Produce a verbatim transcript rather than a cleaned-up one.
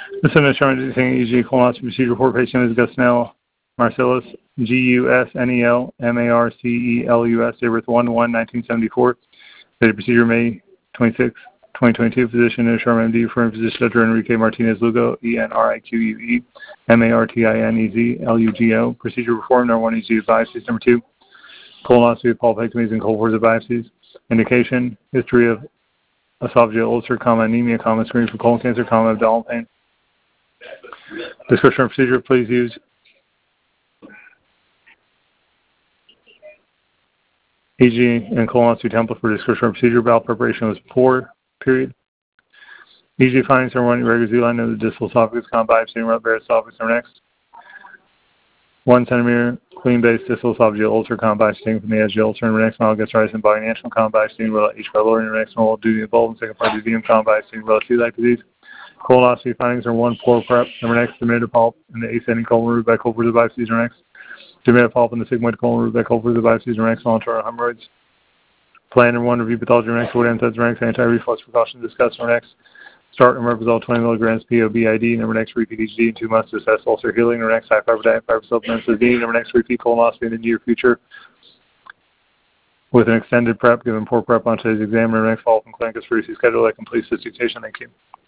The Senate Charge E G colonoscopy procedure for patient is Gusnell Marcellus, G U S N E L M A R C E L U S, date of birth one one nineteen seventy-four. Date procedure May twenty-sixth, twenty twenty-two. Physician is Sherman M D, referring physician Doctor Enrique Martinez Lugo, E N R I Q U E M A R T I N E Z L U G O. Procedure performed. Number one, E G biopsies. Number two, colonoscopy, polypectomies, and cohorts of biopsies. Indication, history of esophageal ulcer, comma, anemia, comma, screening for colon cancer, comma, abdominal pain. Description of procedure, please use E G and colonoscopy template for description of procedure. Bowel preparation was poor, period. E G findings are one irregular Z-line of the distal esophagus, comma, biopsy and bare esophagus are next. One centimeter clean base distal esophageal ulcer, comma, biopsy from the edge of the ulcer and next small gastritis and body national, comma, biopsy and H. pylori and next small duty of bulb and second part duodenum, comma, biopsy and celiac disease. Colonoscopy findings are one, poor prep. Number next, diminutive polyp in the ascending colon root by cohorts of biopsies are next. Diminutive polyp in the sigmoid colon root by cohorts of biopsies are next. Long-term hemorrhoids. Plan number one, review pathology are next. What N SAIDs are next. Anti-reflux precautions discussed are next. Start and remeprazole twenty milligrams P O B I D. Number next, repeat each D in two months to assess ulcer healing. Number next, high fiber diet, fiber supplements as needed. Number next, repeat colonoscopy in the near future with an extended prep, given poor prep on today's exam. Number next, follow-up and clinic is for schedule that completes this dictation. Thank you.